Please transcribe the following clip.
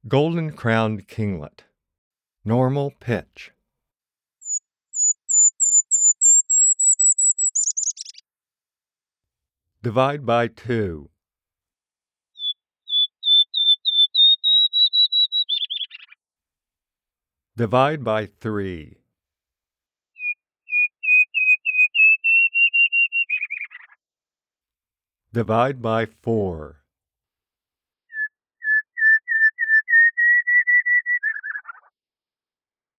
Golden-crowned kinglet. Normal pitch. Divide by 2. Divide by 3. Divide by 4.